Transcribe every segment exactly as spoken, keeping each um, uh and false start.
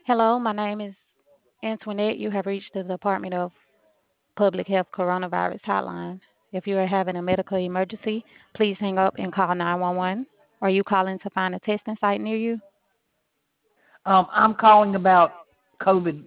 Hello, my name is Antoinette. You have reached the Department of Public Health Coronavirus Hotline. If you are having a medical emergency, please hang up and call nine one one. Are you calling to find a testing site near you? Um, I'm calling about COVID.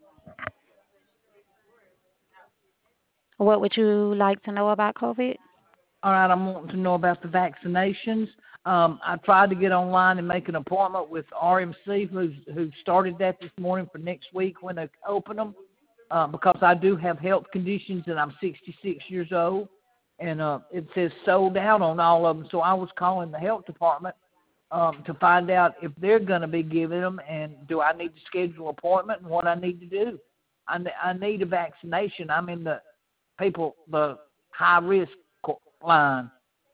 What would you like to know about COVID? All right, I'm wanting to know about the vaccinations. Um, I tried to get online and make an appointment with R M C, who's who started that this morning for next week when they open them, uh, because I do have health conditions and I'm sixty-six years old, and uh, it says sold out on all of them. So I was calling the health department um, to find out if they're going to be giving them, and do I need to schedule an appointment and what I need to do. I, I need a vaccination. I'm in the people the high risk line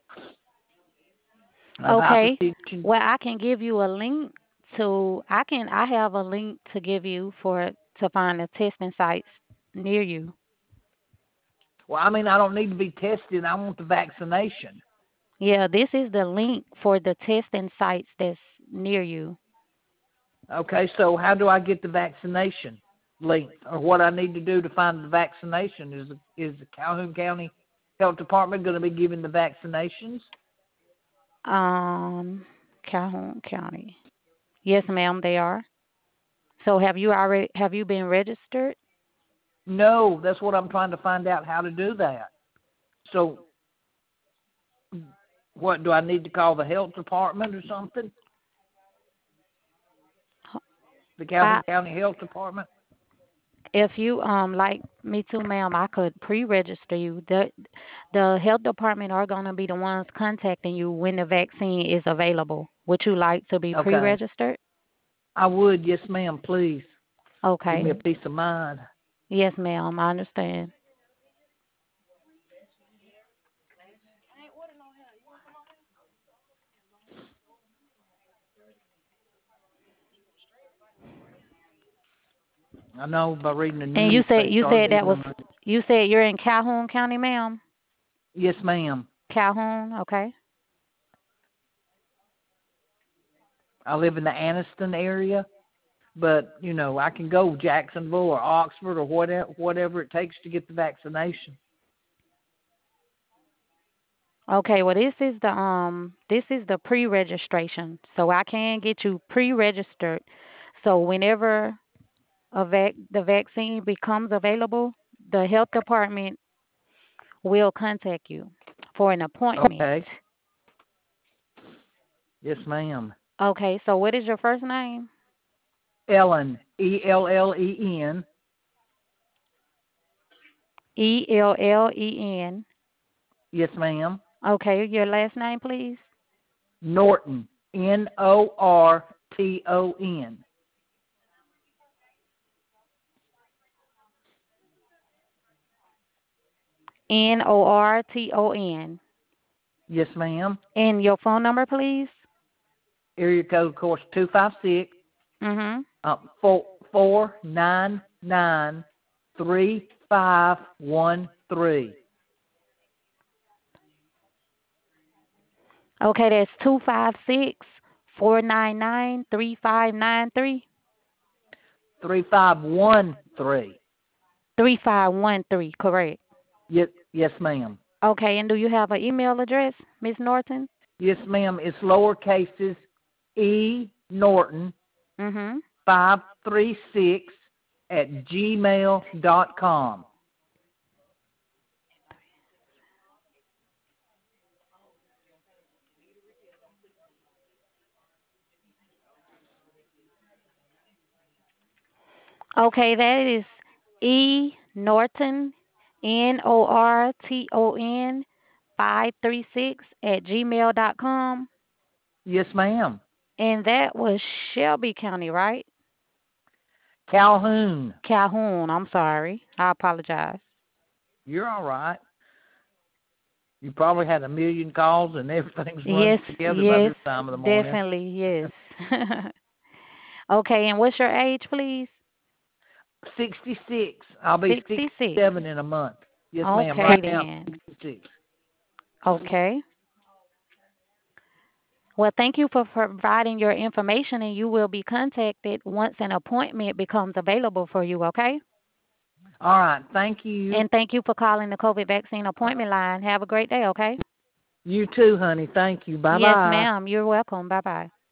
of Okay. hypertension. Well, I can give you a link to I can I have a link to give you for to find the testing sites near you. Well, I mean, I don't need to be tested. I want the vaccination. Yeah, this is the link for the testing sites that's near you. Okay, so how do I get the vaccination link, or what I need to do to find the vaccination? Is is the Calhoun County Health Department going to be giving the vaccinations? Um, Calhoun County. Yes, ma'am, they are. So have you already have you been registered? No, that's what I'm trying to find out, how to do that. So, what do I need to call the health department or something? The I, Calhoun County Health Department? if you um like me too, ma'am, I could pre-register you. The the health department are gonna be the ones contacting you when the vaccine is available. Would you like to be Okay. pre-registered? I would, yes, ma'am, please. Give Okay. me a peace of mind. Yes, ma'am, I understand. I know by reading the And you news said they you start said that giving was them. you said you're in Calhoun County, ma'am? Yes, ma'am. Calhoun, okay. I live in the Anniston area, but you know I can go Jacksonville or Oxford or whatever whatever it takes to get the vaccination. Okay, well this is the um this is the pre-registration. So I can get you pre-registered. So whenever a vac the vaccine becomes available, the health department will contact you for an appointment. Okay. Yes, ma'am. Okay, so what is your first name? Ellen, E L L E N. E L L E N. Yes, ma'am. Okay, your last name please? Norton, N O R T O N. N O R T O N. Yes, ma'am. And your phone number please? Area code, of course, two five six Mhm. uh, four four nine nine three five one three. Okay, that's two five six four nine nine three five nine three. Three five one three. Three five one three, correct. Yes, yes, ma'am. Okay, and do you have an email address, Miss Norton? Yes, ma'am. It's lower cases E Norton Mhm. five three six at gmail dot com. Okay, that is E Norton, N O R T O N five three six at gmail dot com. Yes, ma'am. And that was Shelby County, right? Calhoun. Calhoun. I'm sorry. I apologize. You're all right. You probably had a million calls and everything's running Yes, together by yes, this time of the morning. definitely, yes. Okay, and what's your age, please? sixty-six. I'll be sixty-six. sixty-seven in a month. Yes, ma'am. Okay, Right now, then. sixty-six. Okay. Well, thank you for providing your information, and you will be contacted once an appointment becomes available for you, okay? All right. Thank you. And thank you for calling the COVID vaccine appointment line. Have a great day, okay? You too, honey. Thank you. Bye Yes, bye. ma'am. You're welcome. Bye bye.